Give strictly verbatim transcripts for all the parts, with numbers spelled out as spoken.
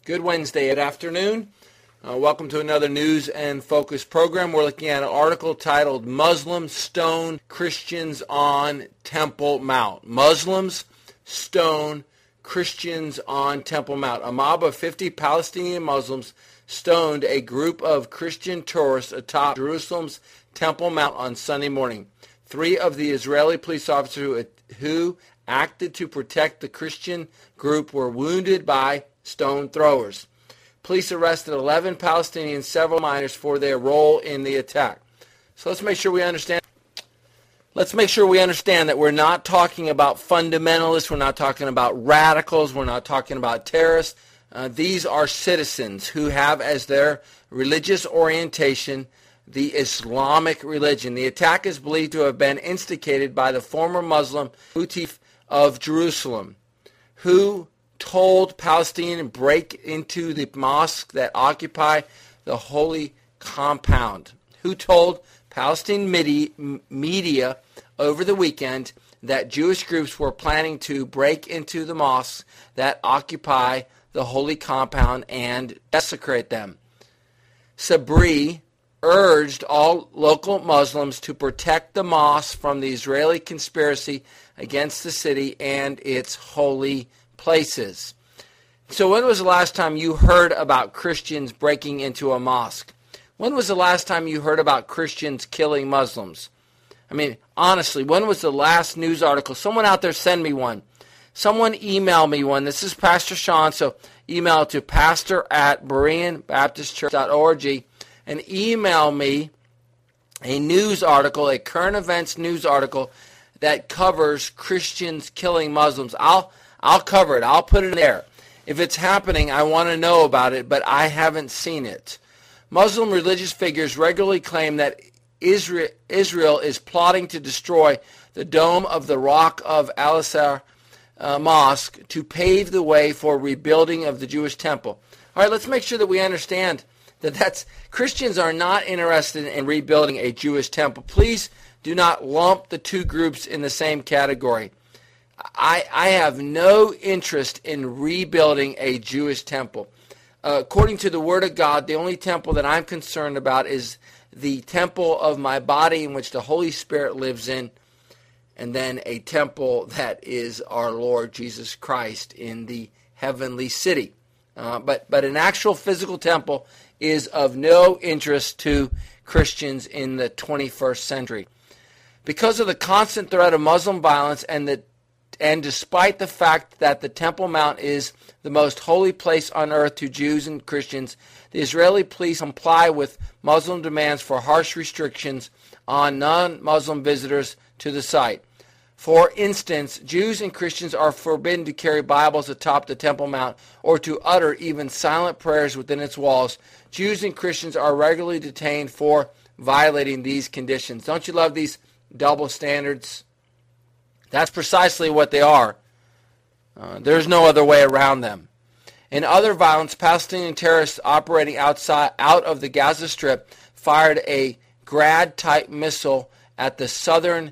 Good Wednesday at afternoon. Uh, welcome to another News and Focus program. We're looking at an article titled Muslims Stone Christians on Temple Mount. Muslims stone Christians on Temple Mount. A mob of fifty Palestinian Muslims stoned a group of Christian tourists atop Jerusalem's Temple Mount on Sunday morning. Three of the Israeli police officers who, who acted to protect the Christian group were wounded by stone throwers. Police arrested eleven Palestinians and several minors for their role in the attack. So let's make sure we understand. Let's make sure we understand that we're not talking about fundamentalists. We're not talking about radicals. We're not talking about terrorists. Uh, these are citizens who have as their religious orientation the Islamic religion. The attack is believed to have been instigated by the former Muslim Houthi of Jerusalem, who told Palestinians to break into the mosque that occupy the holy compound, who told Palestinian media over the weekend that Jewish groups were planning to break into the mosques that occupy the holy compound and desecrate them. Sabri urged all local Muslims to protect the mosque from the Israeli conspiracy against the city and its holy places. So when was the last time you heard about Christians breaking into a mosque? When was the last time you heard about Christians killing Muslims? I mean, honestly, when was the last news article? Someone out there send me one. Someone email me one. This is Pastor Sean, so email it to pastor at berean baptist church dot org and email me a news article, a current events news article that covers Christians killing Muslims. I'll I'll cover it. I'll put it in there. If it's happening, I want to know about it, but I haven't seen it. Muslim religious figures regularly claim that Israel, Israel is plotting to destroy the dome of the Rock of Al-Azhar uh, Mosque to pave the way for rebuilding of the Jewish temple. All right, let's make sure that we understand that that's Christians are not interested in rebuilding a Jewish temple. Please do not lump the two groups in the same category. I, I have no interest in rebuilding a Jewish temple. Uh, according to the Word of God, the only temple that I'm concerned about is the temple of my body in which the Holy Spirit lives in, and then a temple that is our Lord Jesus Christ in the heavenly city. Uh, but, but an actual physical temple is of no interest to Christians in the twenty-first century. Because of the constant threat of Muslim violence and the And despite the fact that the Temple Mount is the most holy place on earth to Jews and Christians, the Israeli police comply with Muslim demands for harsh restrictions on non-Muslim visitors to the site. For instance, Jews and Christians are forbidden to carry Bibles atop the Temple Mount or to utter even silent prayers within its walls. Jews and Christians are regularly detained for violating these conditions. Don't you love these double standards? That's precisely what they are. Uh, there's no other way around them. In other violence, Palestinian terrorists operating outside out of the Gaza Strip fired a Grad-type missile at the southern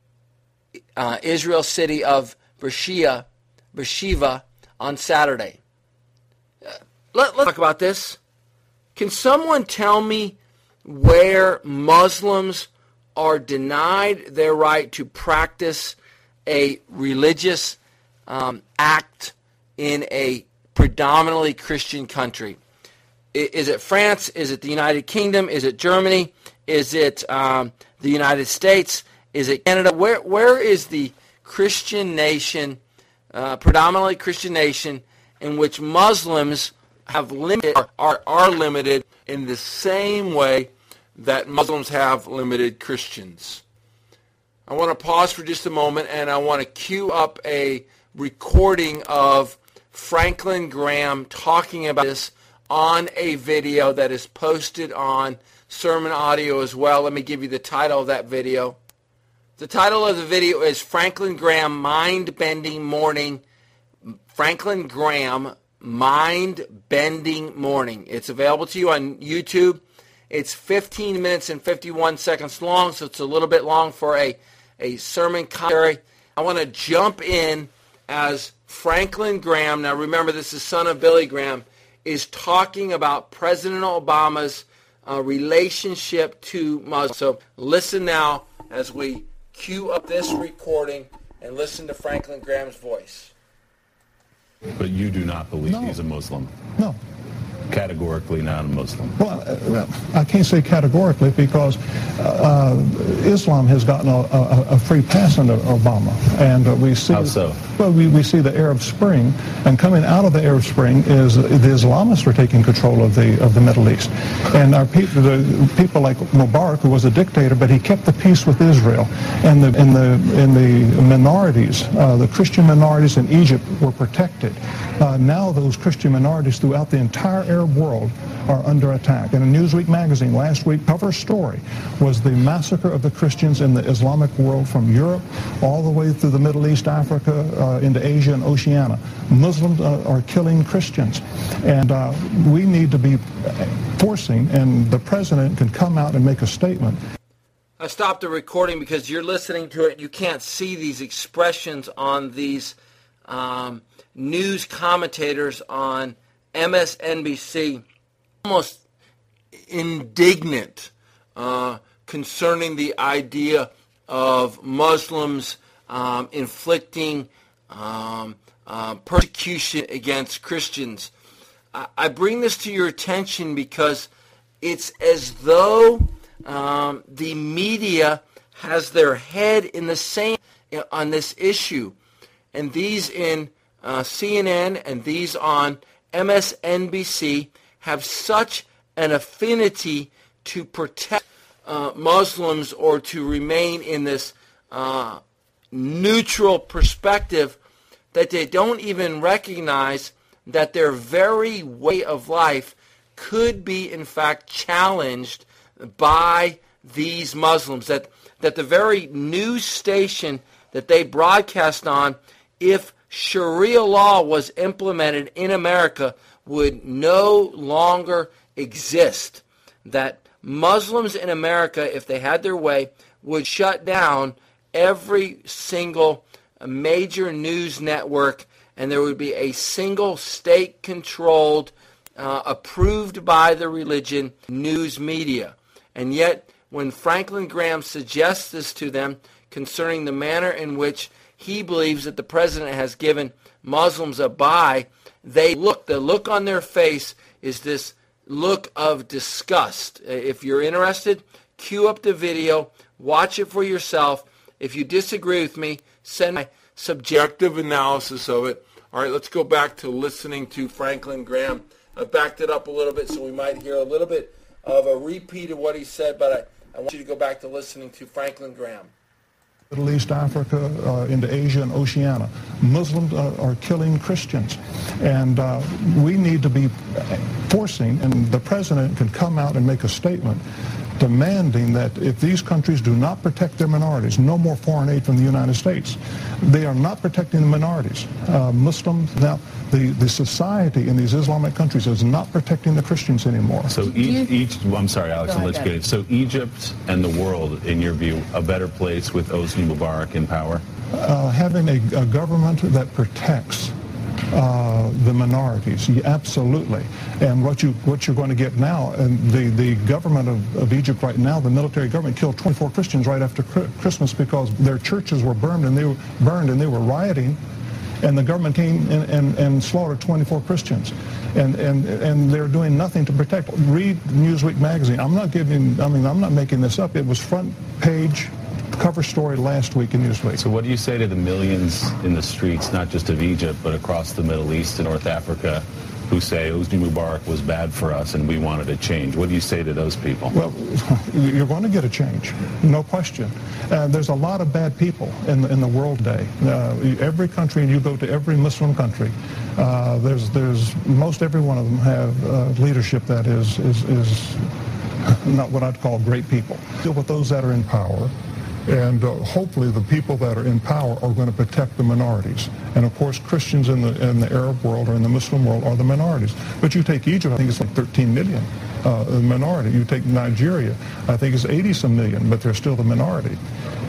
uh, Israel city of Beersheba, Beersheba on Saturday. Uh, let, let's talk about this. Can someone tell me where Muslims are denied their right to practice a religious um, act in a predominantly Christian country? Is it France? Is it the United Kingdom? Is it Germany? Is it um, the United States? Is it Canada? Where where is the Christian nation, uh, predominantly Christian nation, in which Muslims have limited are are limited in the same way that Muslims have limited Christians? I want to pause for just a moment, and I want to cue up a recording of Franklin Graham talking about this on a video that is posted on Sermon Audio as well. Let me give you the title of that video. The title of the video is Franklin Graham Mind-Bending Morning. Franklin Graham Mind-Bending Morning. It's available to you on YouTube. It's fifteen minutes and fifty-one seconds long, so it's a little bit long for a, a sermon commentary. I want to jump in as Franklin Graham. Now remember, this is son of Billy Graham, is talking about President Obama's uh, relationship to Muslims. So listen now as we cue up this recording and listen to Franklin Graham's voice. But you do not believe No. he's a Muslim? No. Categorically not a Muslim? Well, uh, well, I can't say categorically because uh, Islam has gotten a, a, a free pass under Obama. And uh, we see... How so? Well, we, we see the Arab Spring, and coming out of the Arab Spring is the Islamists are taking control of the of the Middle East. And our people, the people like Mubarak, who was a dictator, but he kept the peace with Israel. And the, in the in the minorities, uh, the Christian minorities in Egypt were protected. Uh, now those Christian minorities throughout the entire Arab world are under attack. And in Newsweek magazine last week, cover story was the massacre of the Christians in the Islamic world from Europe all the way through the Middle East, Africa, uh, into Asia and Oceania. Muslims uh, are killing Christians. And uh, we need to be forcing, and the president can come out and make a statement. I stopped the recording because you're listening to it. You can't see these expressions on these um, news commentators on M S N B C, almost indignant uh, concerning the idea of Muslims um, inflicting um, uh, persecution against Christians. I, I bring this to your attention because it's as though um, the media has their head in the sand on this issue. And these in uh, C N N and these on M S N B C have such an affinity to protect uh, Muslims or to remain in this uh, neutral perspective that they don't even recognize that their very way of life could be in fact challenged by these Muslims, that, that the very news station that they broadcast on, if Sharia law was implemented in America, would no longer exist. That Muslims in America, if they had their way, would shut down every single major news network, and there would be a single state-controlled, uh, approved by the religion, news media. And yet, when Franklin Graham suggests this to them concerning the manner in which he believes that the president has given Muslims a bye, they look, the look on their face is this look of disgust. If you're interested, cue up the video, watch it for yourself. If you disagree with me, send my subjective analysis of it. All right, let's go back to listening to Franklin Graham. I've backed it up a little bit so we might hear a little bit of a repeat of what he said, but I, I want you to go back to listening to Franklin Graham. Middle East, Africa, uh, into Asia and Oceania. Muslims uh, are killing Christians. And uh, we need to be forcing, and the president can come out and make a statement demanding that if these countries do not protect their minorities, no more foreign aid from the United States. They are not protecting the minorities. Uh, Muslims, now, the, the society in these Islamic countries is not protecting the Christians anymore. So each, each I'm sorry, Alex, I'll let you get it. So Egypt and the world, in your view, a better place with Hosni Mubarak in power? Uh, having a, a government that protects Uh, the minorities, yeah, absolutely. And what you what you're going to get now, and the the government of, of Egypt right now, the military government killed twenty-four Christians right after Christmas because their churches were burned and they were burned and they were rioting, and the government came and, and, and slaughtered twenty-four Christians, and and and they're doing nothing to protect. Read Newsweek magazine. I'm not giving. I mean, I'm not making this up. It was front page cover story last week in Newsweek. So what do you say to the millions in the streets, not just of Egypt, but across the Middle East and North Africa, who say Hosni Mubarak was bad for us and we wanted a change? What do you say to those people? Well, you're going to get a change, no question. Uh, there's a lot of bad people in the, in the world today. Uh, every country, and you go to every Muslim country, uh, there's there's most every one of them have uh, leadership that is is is not what I'd call great people. Deal with those that are in power. And uh, hopefully the people that are in power are going to protect the minorities. And of course, Christians in the in the Arab world or in the Muslim world are the minorities. But you take Egypt, I think it's like thirteen million uh, minority. You take Nigeria, I think it's eighty some million, but they're still the minority.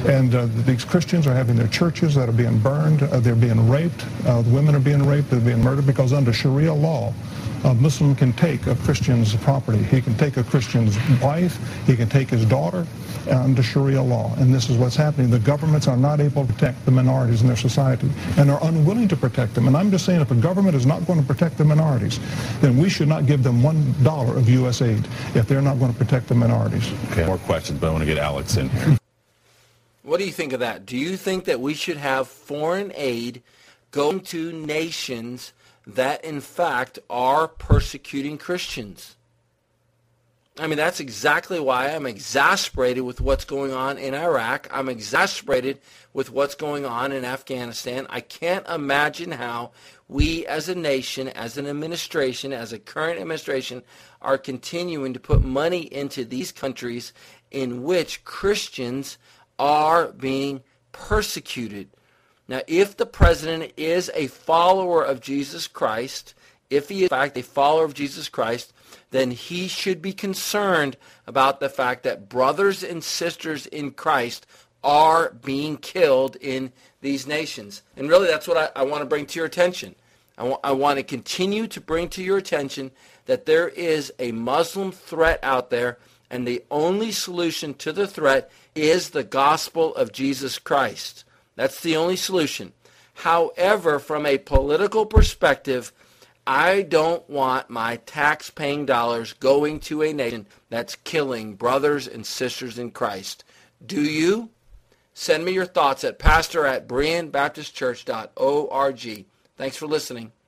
And uh, these Christians are having their churches that are being burned. Uh, they're being raped. Uh, the women are being raped. They're being murdered because under Sharia law, a Muslim can take a Christian's property. He can take a Christian's wife. He can take his daughter under Sharia law. And this is what's happening. The governments are not able to protect the minorities in their society and are unwilling to protect them. And I'm just saying, if a government is not going to protect the minorities, then we should not give them one dollar of U S aid if they're not going to protect the minorities. Okay, more questions, but I want to get Alex in here. What do you think of that? Do you think that we should have foreign aid going to nations that, in fact, are persecuting Christians? I mean, that's exactly why I'm exasperated with what's going on in Iraq. I'm exasperated with what's going on in Afghanistan. I can't imagine how we as a nation, as an administration, as a current administration, are continuing to put money into these countries in which Christians are being persecuted. Now, if the president is a follower of Jesus Christ, if he is in fact a follower of Jesus Christ, then he should be concerned about the fact that brothers and sisters in Christ are being killed in these nations. And really, that's what I, I want to bring to your attention. I, w- I want to continue to bring to your attention that there is a Muslim threat out there, and the only solution to the threat is the gospel of Jesus Christ. That's the only solution. However, from a political perspective, I don't want my tax-paying dollars going to a nation that's killing brothers and sisters in Christ. Do you? Send me your thoughts at pastor at Berean Baptist Church dot org. Thanks for listening.